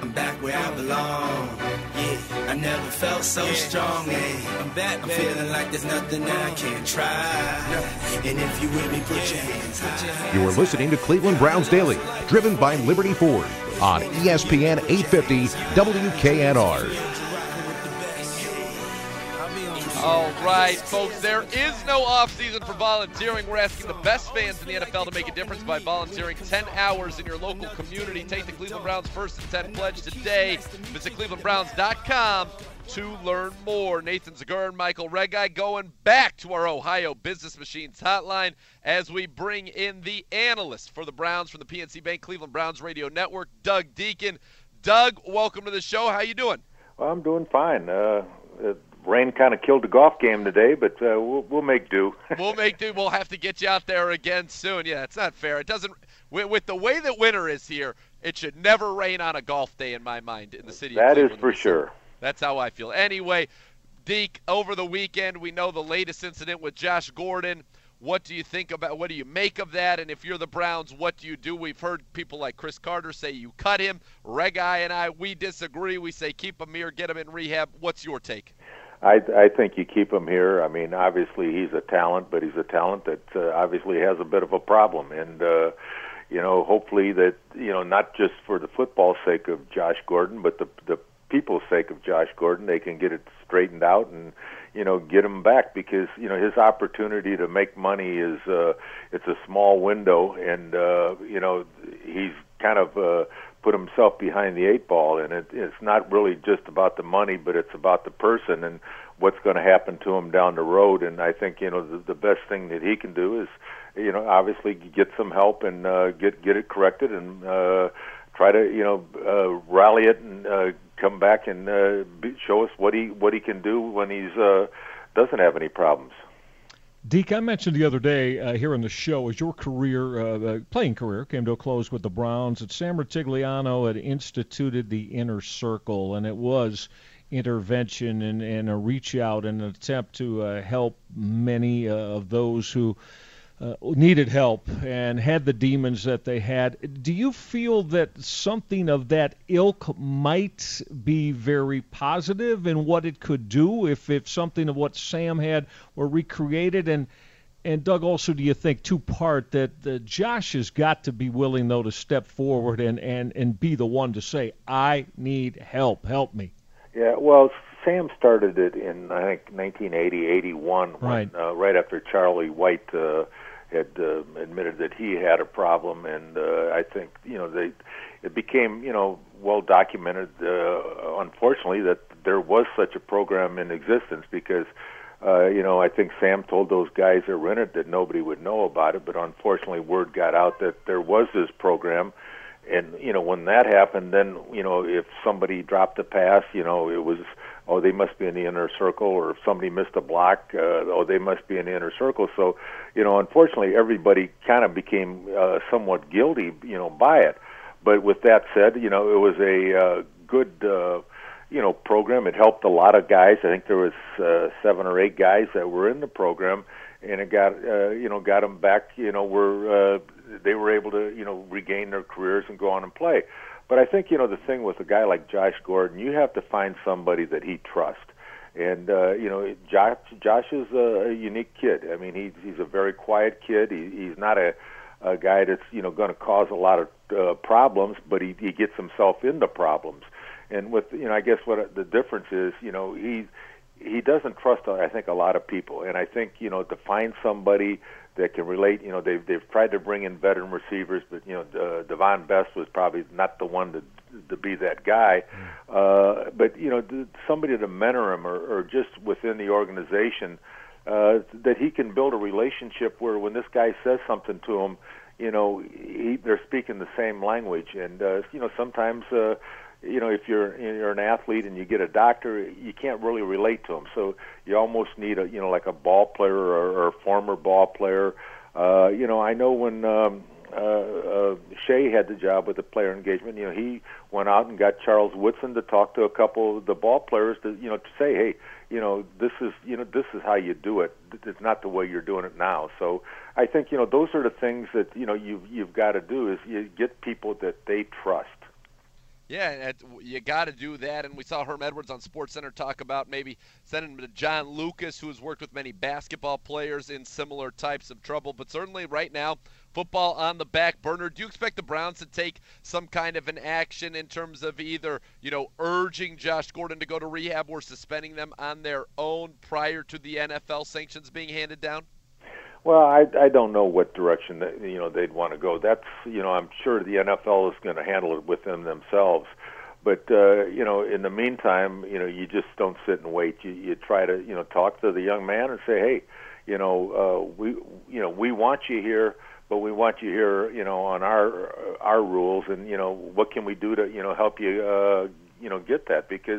I'm back where I belong. Yeah, I never felt so strong. Yeah, I'm back, I'm feeling like there's nothing I can't try. And if you with me, put your hands high. You are listening to Cleveland Browns Daily, driven by Liberty Ford on ESPN 850 WKNR. All right, folks, there is no offseason for volunteering. We're asking the best fans in the NFL to make a difference by volunteering 10 hours in your local community. Take the Cleveland Browns First and 10 pledge today. Visit clevelandbrowns.com to learn more. Nathan Zagura and Michael Regai going back to our Ohio Business Machines hotline as we bring in the analyst for the Browns from the PNC Bank Cleveland Browns Radio Network, Doug Deacon. Doug, welcome to the show. How you doing? Well, I'm doing fine. Rain kind of killed the golf game today, but we'll make do. We'll make do. We'll have to get you out there again soon. Yeah, it's not fair. It doesn't. With the way that winter is here, it should never rain on a golf day in my mind in the city. That of Cleveland. Is for sure. That's how I feel. Anyway, Deke, over the weekend, we know the latest incident with Josh Gordon. What do you think about? What do you make of that? And if you're the Browns, what do you do? We've heard people like Chris Carter say you cut him. Regai and I, we disagree. We say keep him here, get him in rehab. What's your take? I think you keep him here. I mean, obviously he's a talent, but he's a talent that obviously has a bit of a problem. And, hopefully that, not just for the football sake of Josh Gordon, but the people's sake of Josh Gordon, they can get it straightened out and, get him back because, his opportunity to make money is, it's a small window and, he's kind of, put himself behind the eight ball, and it's not really just about the money, but it's about the person and what's going to happen to him down the road. And I think the best thing that he can do is obviously get some help and get it corrected and try to rally it and come back and show us what he can do when he's doesn't have any problems. Deke, I mentioned the other day here on the show, as your career, playing career, came to a close with the Browns, that Sam Rutigliano had instituted the inner circle, and it was intervention and a reach out and an attempt to help many of those who needed help and had the demons that they had. Do you feel that something of that ilk might be very positive in what it could do if something of what Sam had were recreated? And Doug, also, do you think, two-part, that Josh has got to be willing, though, to step forward and be the one to say, I need help, help me? Yeah, well, Sam started it in, I think, 1980, 81, right. Right after Charlie White had admitted that he had a problem, and I think it became well documented. Unfortunately, that there was such a program in existence because I think Sam told those guys that were in it that nobody would know about it, but unfortunately, word got out that there was this program. And, when that happened, then, if somebody dropped a pass, it was, they must be in the inner circle, or if somebody missed a block, they must be in the inner circle. So, unfortunately, everybody kind of became somewhat guilty, by it. But with that said, it was a good, program. It helped a lot of guys. I think there was 7 or 8 guys that were in the program, and it got, got them back, where they were able to, regain their careers and go on and play. But I think, the thing with a guy like Josh Gordon, you have to find somebody that he trusts. And, Josh is a unique kid. I mean, he's a very quiet kid. He's not a guy that's, going to cause a lot of problems, but he gets himself into problems. And with, I guess what the difference is, he doesn't trust, I think, a lot of people. And I think, to find somebody that can relate, they've tried to bring in veteran receivers, but, Devon Best was probably not the one to be that guy. But, somebody to mentor him or just within the organization, that he can build a relationship where when this guy says something to him, they're speaking the same language. And, sometimes, if you're an athlete and you get a doctor, you can't really relate to him. So you almost need like a ball player or a former ball player. I know when Shea had the job with the player engagement, he went out and got Charles Woodson to talk to a couple of the ball players to say, hey, this is how you do it. It's not the way you're doing it now. So I think those are the things that you've got to do is you get people that they trust. Yeah, you got to do that. And we saw Herm Edwards on SportsCenter talk about maybe sending him to John Lucas, who has worked with many basketball players in similar types of trouble. But certainly right now, football on the back burner. Do you expect the Browns to take some kind of an action in terms of either, urging Josh Gordon to go to rehab or suspending them on their own prior to the NFL sanctions being handed down? Well, I don't know what direction they'd want to go. That's I'm sure the NFL is going to handle it within themselves. But in the meantime, you just don't sit and wait. You try to talk to the young man and say, hey, we want you here, but we want you here on our rules, and what can we do to help you get that, because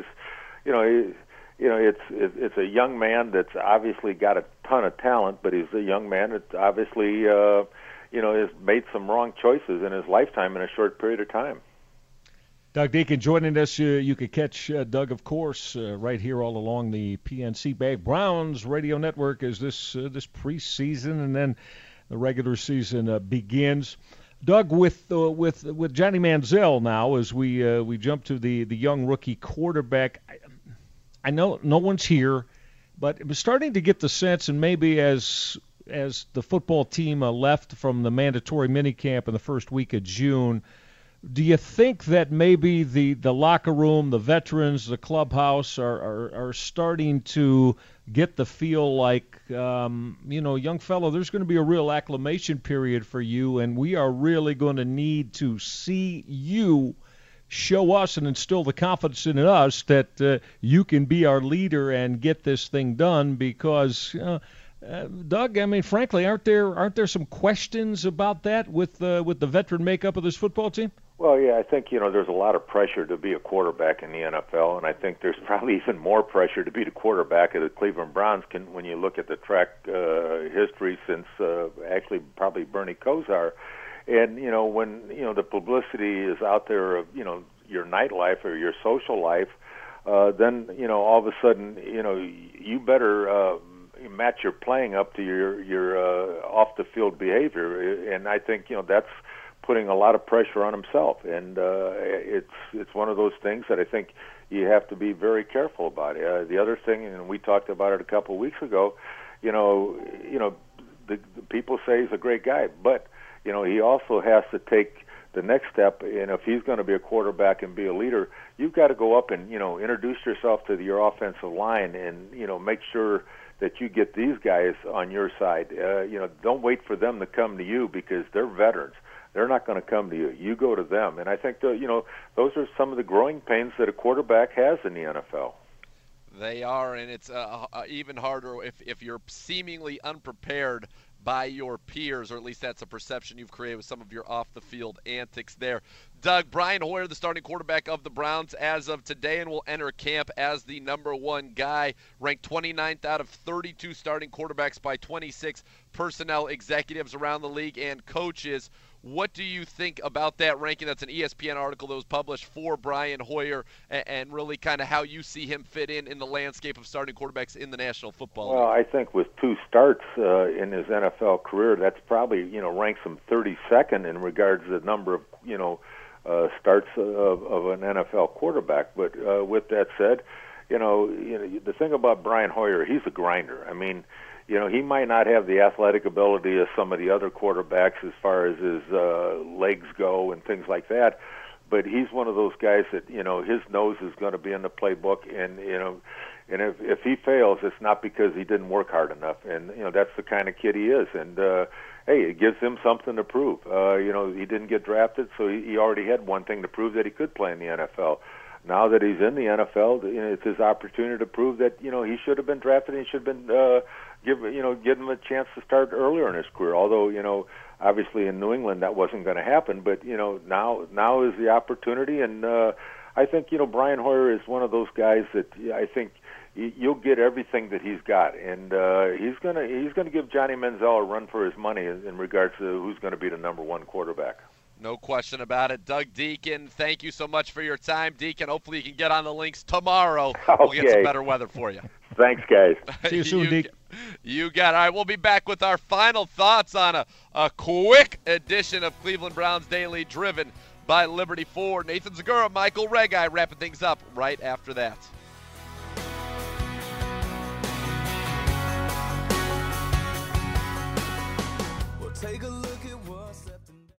it's a young man that's obviously got a ton of talent, but he's a young man that obviously has made some wrong choices in his lifetime in a short period of time. Doug Deacon joining us. You could catch Doug, of course, right here all along the PNC Bag Browns radio network as this preseason and then the regular season begins. Doug, with Johnny Manziel now, as we jump to the young rookie quarterback, I know no one's here, but I'm starting to get the sense, and maybe as the football team left from the mandatory minicamp in the first week of June, do you think that maybe the locker room, the veterans, the clubhouse are starting to get the feel like, young fellow, there's going to be a real acclimation period for you, and we are really going to need to see you show us and instill the confidence in us that you can be our leader and get this thing done, because Doug, I mean, frankly, aren't there some questions about that with the veteran makeup of this football team? Well, yeah, I think there's a lot of pressure to be a quarterback in the NFL, and I think there's probably even more pressure to be the quarterback of the Cleveland Browns when you look at the track history since actually probably Bernie Kosar. And when the publicity is out there of your nightlife or your social life, then all of a sudden you better match your playing up to your off the field behavior, and I think that's putting a lot of pressure on himself, and it's one of those things that I think you have to be very careful about. The other thing, and we talked about it a couple of weeks ago, the people say he's a great guy, but he also has to take the next step, and if he's going to be a quarterback and be a leader, you've got to go up and introduce yourself to your offensive line, and make sure that you get these guys on your side. Don't wait for them to come to you, because they're veterans. They're not going to come to you. You go to them. And I think those are some of the growing pains that a quarterback has in the NFL. They are, and it's even harder if you're seemingly unprepared by your peers, or at least that's a perception you've created with some of your off-the-field antics there. Doug, Brian Hoyer, the starting quarterback of the Browns as of today, and will enter camp as the number one guy, ranked 29th out of 32 starting quarterbacks by 26 personnel executives around the league and coaches. What do you think about that ranking? That's an ESPN article that was published for Brian Hoyer, and really kind of how you see him fit in the landscape of starting quarterbacks in the National Football League. Well, I think with 2 starts in his NFL career, that's probably, ranks him 32nd in regards to the number of, starts of an NFL quarterback. But with that said, the thing about Brian Hoyer, he's a grinder. I mean, he might not have the athletic ability of some of the other quarterbacks as far as his legs go and things like that, but he's one of those guys that, his nose is going to be in the playbook, and, and if he fails, it's not because he didn't work hard enough, and, that's the kind of kid he is, and, hey, it gives him something to prove. He didn't get drafted, so he already had one thing to prove, that he could play in the NFL. Now that he's in the NFL, it's his opportunity to prove that, he should have been drafted, and he should have been give him a chance to start earlier in his career. Although, obviously in New England that wasn't going to happen, but now is the opportunity, and I think Brian Hoyer is one of those guys that I think you'll get everything that he's got, and he's gonna give Johnny Manziel a run for his money in regards to who's going to be the number one quarterback. No question about it. Doug Deacon, thank you so much for your time. Deacon, hopefully you can get on the links tomorrow. Okay. We'll get some better weather for you. Thanks, guys. See you soon, Deacon. You got it. All right, we'll be back with our final thoughts on a quick edition of Cleveland Browns Daily, driven by Liberty Ford. Nathan Zagura, Michael Regai wrapping things up right after that. Take a